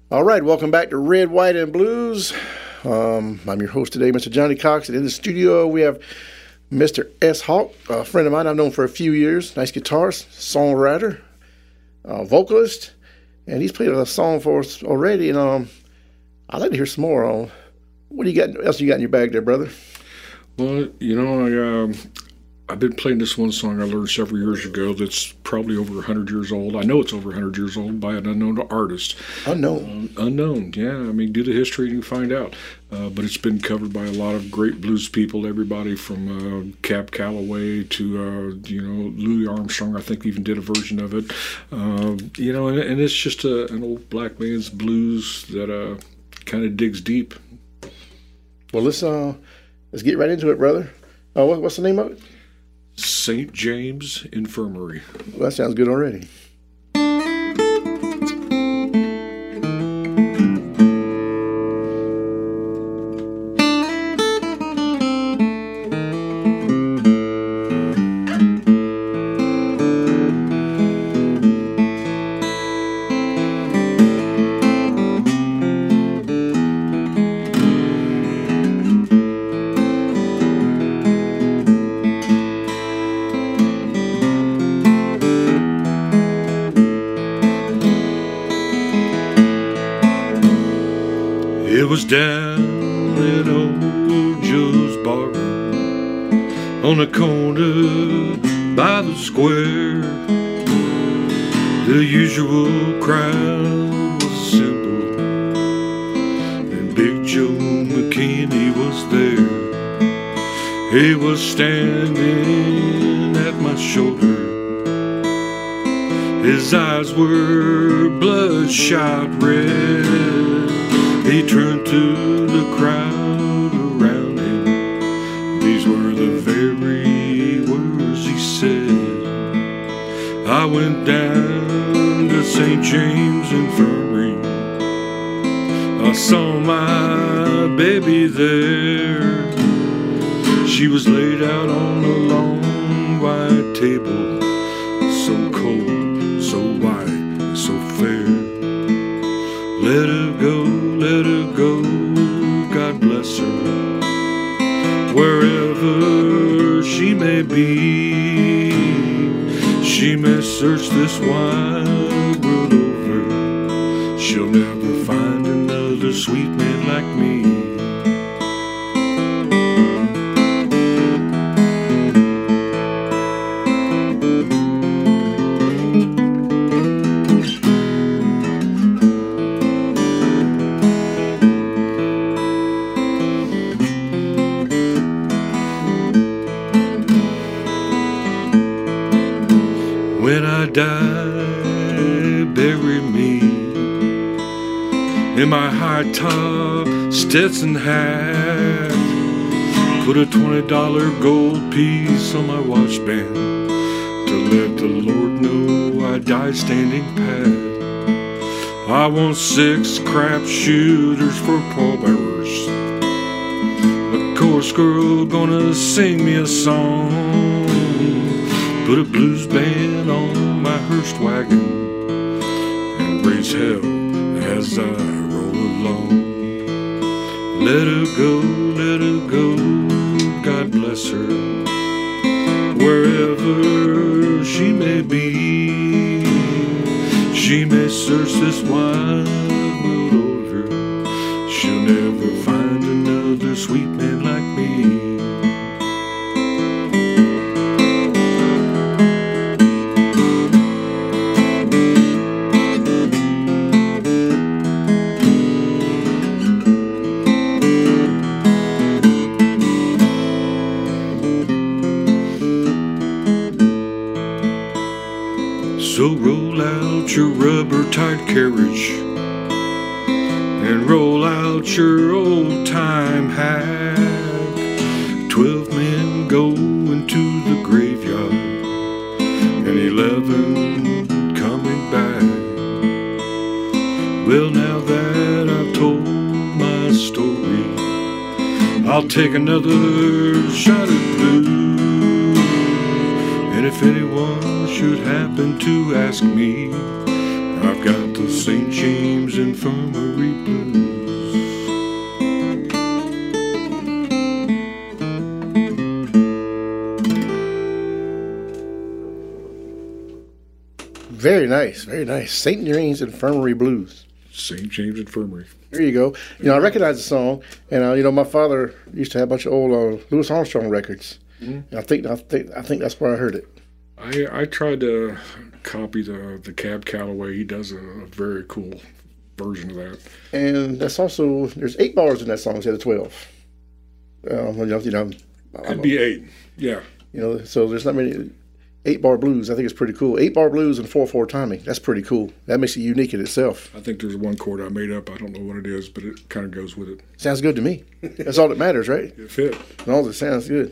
All right, welcome back to Red, White, and Blues. I'm your host today, Mr. Johnny Cox, and in the studio we have Mr. S. Hawk, a friend of mine I've known for a few years. Nice guitarist, songwriter, vocalist, and he's played a song for us already. And I'd like to hear some more. What do you got? Else you got in your bag there, brother? Well, I've been playing this one song I learned several years ago that's probably over 100 years old. I know it's over 100 years old by an unknown artist. Unknown, yeah. I mean, do the history and you find out. But it's been covered by a lot of great blues people, everybody from Cab Calloway to, Louis Armstrong, I think even did a version of it. And it's just an old black man's blues that kind of digs deep. Well, let's get right into it, brother. What's the name of it? St. James Infirmary. Well, that sounds good already. It was down at old Joe's bar on the corner by the square. The usual crowd was assembled, and Big Joe McKinney was there. He was standing at my shoulder. His eyes were bloodshot red. He turned to the crowd around him. These were the very words he said. I went down to St. James Infirmary. I saw my baby there. She was laid out on a long white table, so cold, so white, so fair. Let her go, God bless her, wherever she may be. She may search this wide world over. She'll never find another sweet man like me. When I die, bury me in my high-top Stetson hat. Put a $20 gold piece on my watch band to let the Lord know I died standing pat. I want 6 crap shooters for pallbearers, a chorus girl gonna sing me a song. Put a blues band on my hearse wagon and raise hell as I roll along. Let her go, God bless her, wherever she may be. She may search this wide world over. She'll never find another sweet man like me. So roll out your rubber-tight carriage and roll out your old-time hack. 12 men go into the graveyard and 11 coming back. Well, now that I've told my story, I'll take another shot at blue. And if anyone should happen to ask me, I've got the St. James Infirmary Blues. Very nice, very nice. St. James Infirmary Blues. St. James Infirmary. There you go. I recognize the song, and my father used to have a bunch of old Louis Armstrong records. Mm-hmm. I think that's where I heard it. I tried to copy the Cab Calloway. He does a very cool version of that. And that's also there's 8 bars in that song instead of 12. Could be 8. Yeah. So there's not many 8-bar blues. I think it's pretty cool. 8-bar blues and 4/4 timing. That's pretty cool. That makes it unique in itself. I think there's one chord I made up. I don't know what it is, but it kind of goes with it. Sounds good to me. That's all that matters, right? It fit. And all that sounds good.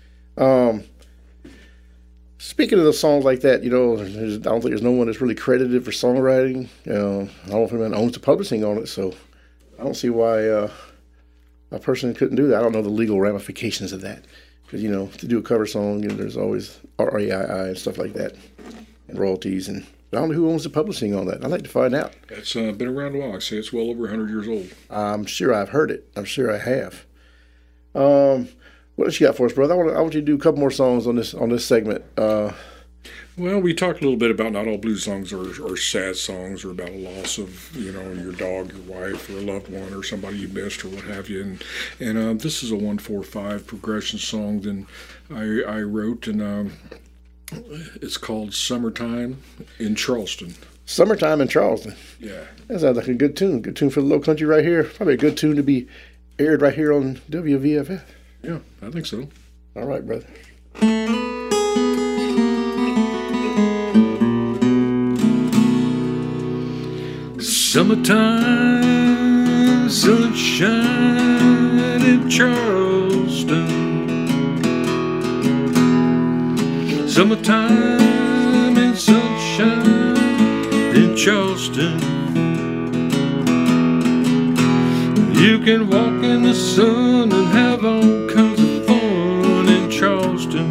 Speaking of those songs like that, I don't think there's no one that's really credited for songwriting. I don't know if anyone owns the publishing on it, so I don't see why a person couldn't do that. I don't know the legal ramifications of that. Because, to do a cover song, there's always RAII and stuff like that, and royalties. But I don't know who owns the publishing on that. I'd like to find out. It's been around a while. I say it's well over 100 years old. I'm sure I've heard it. I'm sure I have. What else you got for us, brother? I want you to do a couple more songs on this segment. Well, we talked a little bit about not all blues songs are sad songs or about a loss of, your dog, your wife, or a loved one, or somebody you missed, or what have you. And this is a 1/4/5 progression song that I wrote, and it's called "Summertime in Charleston." Summertime in Charleston. Yeah. That sounds like a good tune. Good tune for the Low Country right here. Probably a good tune to be aired right here on WVFF. Yeah, I think so. All right, brother. Summertime, sunshine in Charleston. Summertime and sunshine in Charleston. You can walk in the sun and have all kinds of fun in Charleston.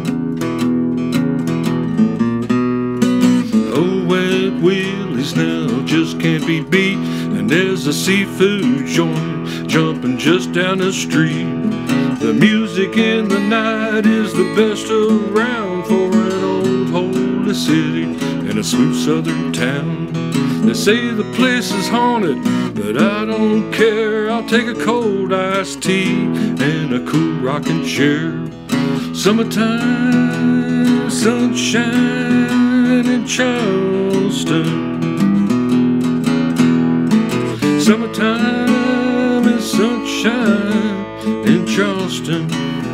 Oh, Wet Willie's now just can't be beat, and there's a seafood joint jumping just down the street. The music in the night is the best around for an old holy city and a smooth southern town. They say the place is haunted, but I don't care. I'll take a cold iced tea and a cool rocking chair. Summertime, sunshine in Charleston. Summertime and sunshine in Charleston.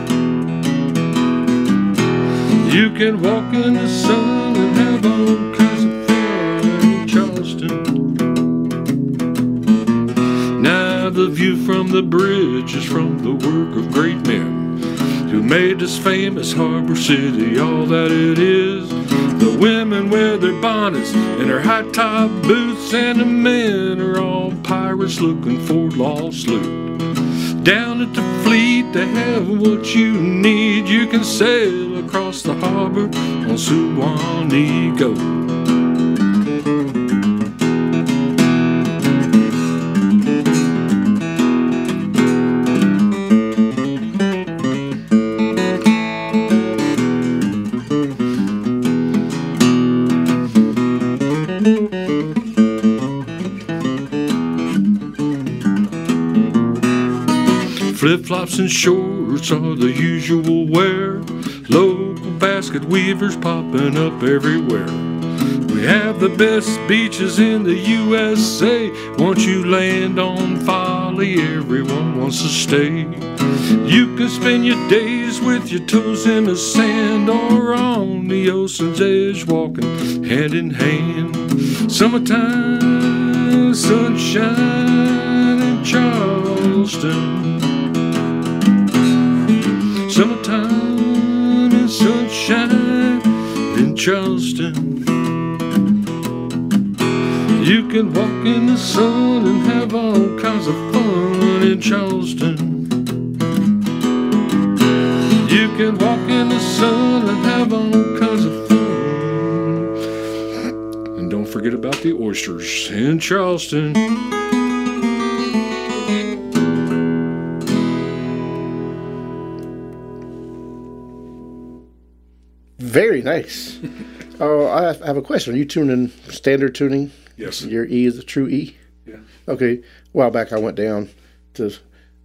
You can walk in the sun and have all kinds of fun in Charleston. Now the view from the bridge is from the work of great men who made this famous harbor city all that it is. The women wear their bonnets and their high-top boots, and the men are all pirates looking for lost loot. Down at the fleet they have what you need. You can sail across the harbor on Suwannee-Go. Flip-flops and shorts are the usual wear. Local basket weavers popping up everywhere. We have the best beaches in the USA. Once you land on Folly, everyone wants to stay. You can spend your days with your toes in the sand, or on the ocean's edge walking hand in hand. Summertime, sunshine in Charleston. Summertime and sunshine in Charleston. You can walk in the sun and have all kinds of fun in Charleston. You can walk in the sun and have all kinds of fun. And don't forget about the oysters in Charleston. Very nice. Oh, I have a question. Are you tuning standard tuning? Yes. Your E is a true E? Yeah. Okay. A while back I went down to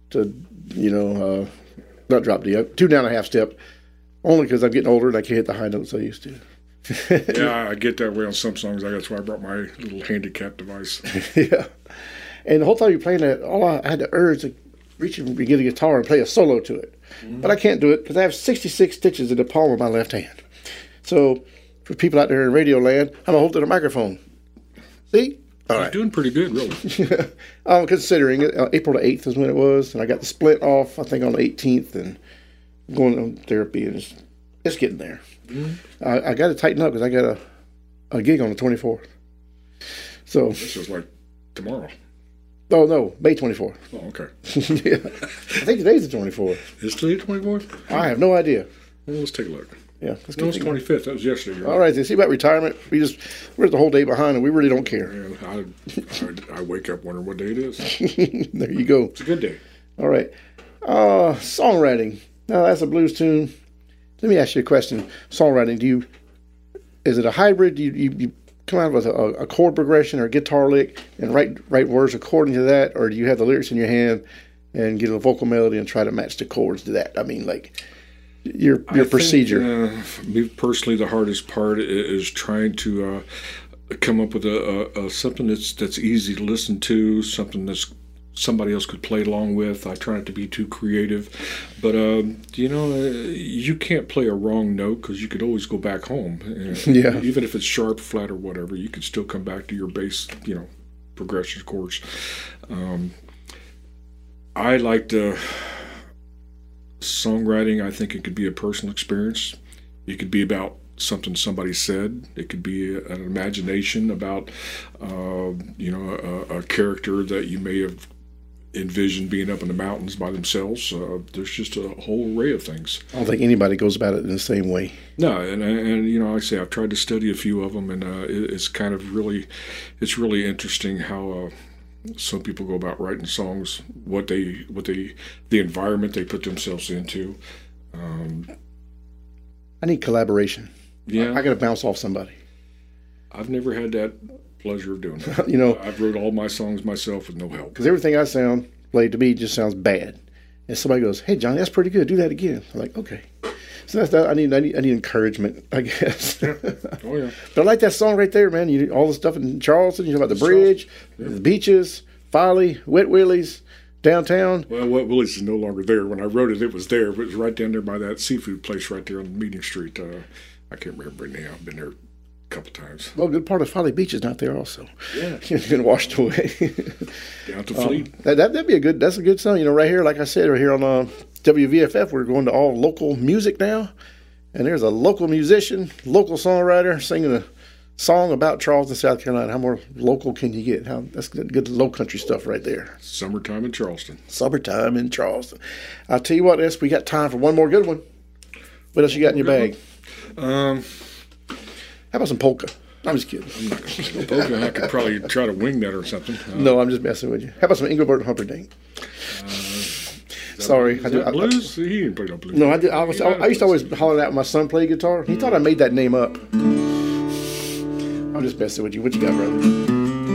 not drop D, 2.5 step, only because I'm getting older and I can't hit the high notes I used to. Yeah, I get that way on some songs. That's why I brought my little handicap device. Yeah. And the whole time you're playing that, I had the urge to reach and get a guitar and play a solo to it. Mm-hmm. But I can't do it because I have 66 stitches in the palm of my left hand. So for people out there in radio land, I'm going to hold to the microphone. See? All right. You're doing pretty good, really. I'm considering it. April the 8th is when it was. And I got the splint off, I think, on the 18th. And going on therapy. And it's getting there. Mm-hmm. I got to tighten up because I got a gig on the 24th. So this is like tomorrow. Oh, no, May 24th. Oh, okay. Yeah. I think today's the 24th. Is today the 24th? I have no idea. Well, let's take a look. Yeah, it's 25th. That was yesterday. All right, then see about retirement. We're the whole day behind, and we really don't care. Yeah, I wake up wondering what day it is. There you go. It's a good day. All right. Songwriting. Now, that's a blues tune. Let me ask you a question. Songwriting, is it a hybrid? Do you come out with a chord progression or a guitar lick and write words according to that, or do you have the lyrics in your hand and get a vocal melody and try to match the chords to that? I mean, like your procedure. Me personally, the hardest part is trying to come up with a something that's easy to listen to, something that's somebody else could play along with. I try not to be too creative, but you can't play a wrong note because you could always go back home. Yeah. Even if it's sharp, flat, or whatever, you could still come back to your bass, progression chords. I like to songwriting. I think it could be a personal experience. It could be about something somebody said. It could be an imagination about, a character that you may have envisioned being up in the mountains by themselves. There's just a whole array of things. I don't think anybody goes about it in the same way. No, and like I say, I've tried to study a few of them, and it's kind of really interesting how some people go about writing songs, the environment they put themselves into. I need collaboration. Yeah, I got to bounce off somebody. I've never had that pleasure of doing that. I've wrote all my songs myself with no help. Because everything I played to me just sounds bad. And somebody goes, "Hey, Johnny, that's pretty good. Do that again." I'm like, "Okay." So that's that. I need encouragement, I guess. Yeah. Oh yeah. But I like that song right there, man. All the stuff in Charleston. You know about the bridge, the beaches, Folly, Wet Willie's, downtown. Well, Wet Willie's is no longer there. When I wrote it, it was there. But it was right down there by that seafood place right there on Meeting Street. I can't remember it now. I've been there a couple times. Well, a good part of Folly Beach is not there also. Yeah. It's been washed away. Down to Fleet. That'd be that's a good song. Right here, like I said, right here on WVFF, we're going to all local music now. And there's a local musician, local songwriter singing a song about Charleston, South Carolina. How more local can you get? That's good low country stuff right there. Summertime in Charleston. Summertime in Charleston. I'll tell you what, S, we got time for one more good one. What else you got in your bag? How about some polka? I'm just kidding. I'm not going to play no polka. I could probably try to wing that or something. No, I'm just messing with you. How about some Engelbert Humperdinck? Sorry. Blues? He didn't play no blues. No, I did. I used to always holler out when my son played guitar. He thought I made that name up. I'm just messing with you. What you got, brother?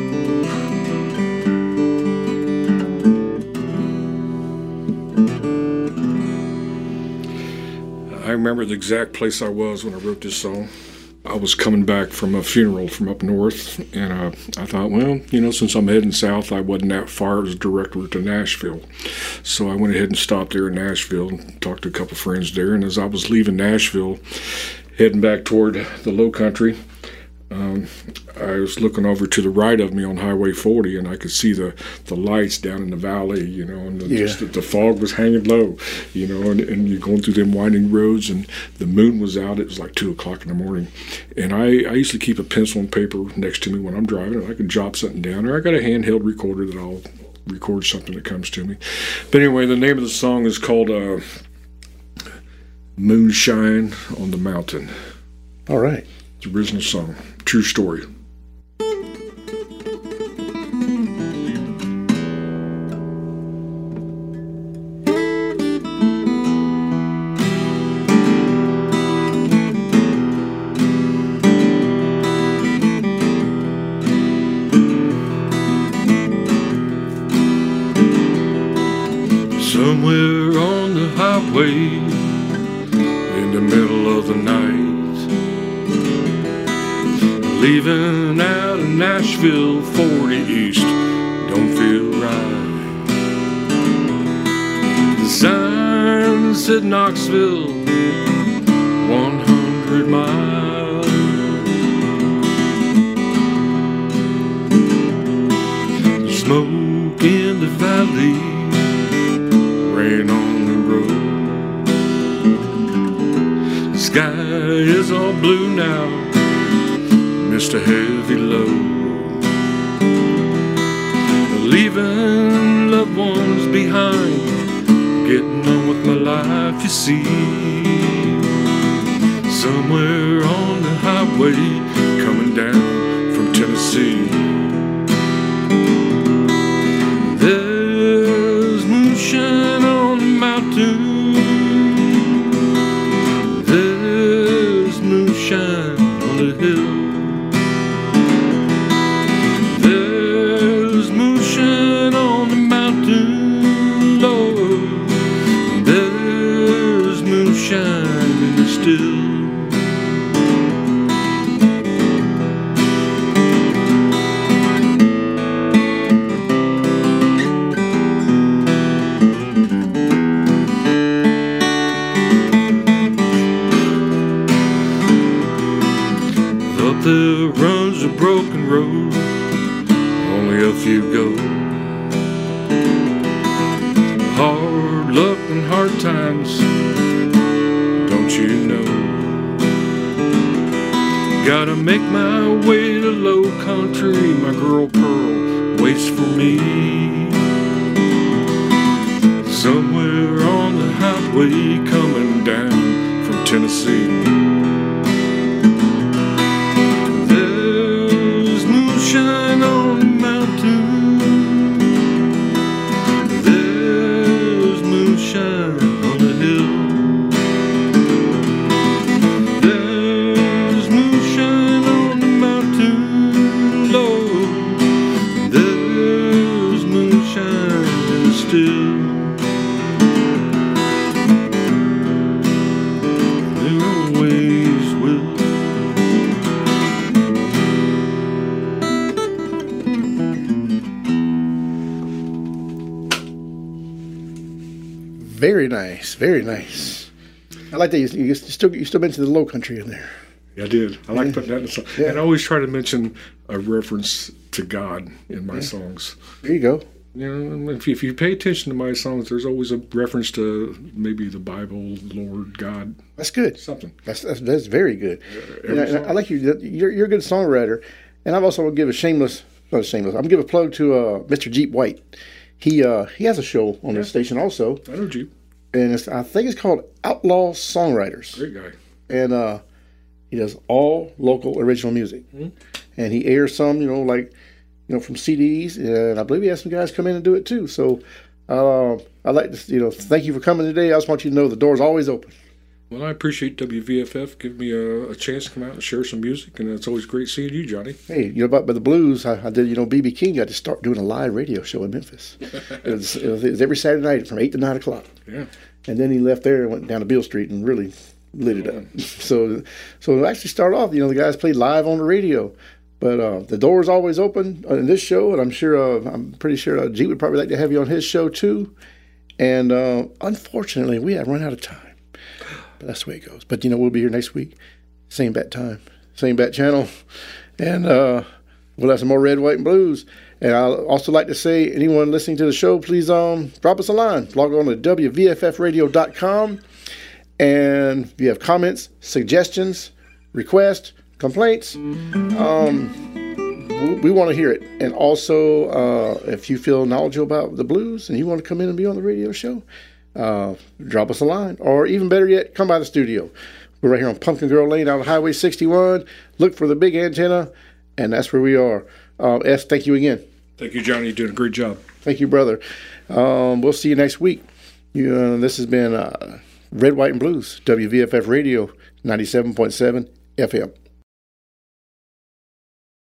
I remember the exact place I was when I wrote this song. I was coming back from a funeral from up north, and I thought, well, since I'm heading south, I wasn't that far. It was a direct route to Nashville. So I went ahead and stopped there in Nashville and talked to a couple friends there. And as I was leaving Nashville, heading back toward the low country, I was looking over to the right of me on Highway 40, and I could see the lights down in the valley, and just the fog was hanging low, and you're going through them winding roads, and the moon was out. It was like 2 o'clock in the morning. And I usually keep a pencil and paper next to me when I'm driving, and I can jot something down, or I got a handheld recorder that I'll record something that comes to me. But anyway, the name of the song is called Moonshine on the Mountain. All right. It's the original song. True story. Somewhere on the highway in the middle of the night, leaving out of Nashville 40 East don't feel right. The sign said Knoxville 100 miles. Smoke in the valley, rain on the road. The sky is all blue now, missed a heavy load. Leaving loved ones behind, getting on with my life, you see. Somewhere on the highway, coming down from Tennessee. There's moonshine on the mountain, there's moonshine on the hill. There's moonshine on the mountain, Lord, there's moonshine in the still. There runs a broken road, only a few go. Hard luck and hard times, don't you know? Gotta make my way to low country, my girl Pearl waits for me. Somewhere on the highway coming down from Tennessee. Shine on the mountain, there's moonshine on the hill. There's moonshine on the mountain, Lord, there's moonshine in the still. There always will. Very nice, very nice. I like that you still mentioned the Low Country in there. Yeah, I did. I like putting that in the song. Yeah. And I always try to mention a reference to God in my songs. There you go. You know, if you pay attention to my songs, there's always a reference to maybe the Bible, Lord, God. That's good. Something. That's very good. And I like you. You're a good songwriter. And I've also going to give I'm going to give a plug to Mr. Jeep White. He has a show on this station also. I know Jeep. And I think it's called Outlaw Songwriters. Great guy. And he does all local original music. Mm-hmm. And he airs some, from CDs. And I believe he has some guys come in and do it too. So I'd like to, thank you for coming today. I just want you to know the door's always open. Well, I appreciate WVFF giving me a chance to come out and share some music, and it's always great seeing you, Johnny. Hey, about the blues, I did, B.B. King got to start doing a live radio show in Memphis. it was every Saturday night from 8 to 9 o'clock. Yeah. And then he left there and went down to Beale Street and really lit it up. So it actually started off, the guys played live on the radio. But the door is always open in this show, and I'm pretty sure G would probably like to have you on his show too. And unfortunately, we have run out of time. That's the way it goes. But, we'll be here next week. Same bat time, same bat channel. And we'll have some more Red, White, and Blues. And I'd also like to say, anyone listening to the show, please drop us a line. Log on to WVFFradio.com. And if you have comments, suggestions, requests, complaints, we want to hear it. And also, if you feel knowledgeable about the blues and you want to come in and be on the radio show, drop us a line, or even better yet, come by the studio. We're right here on Pumpkin Girl Lane out of Highway 61. Look for the big antenna, and that's where we are. S, thank you again. Thank you, Johnny. You're doing a great job. Thank you, brother. We'll see you next week. This has been Red, White, and Blues, WVFF Radio 97.7 FM.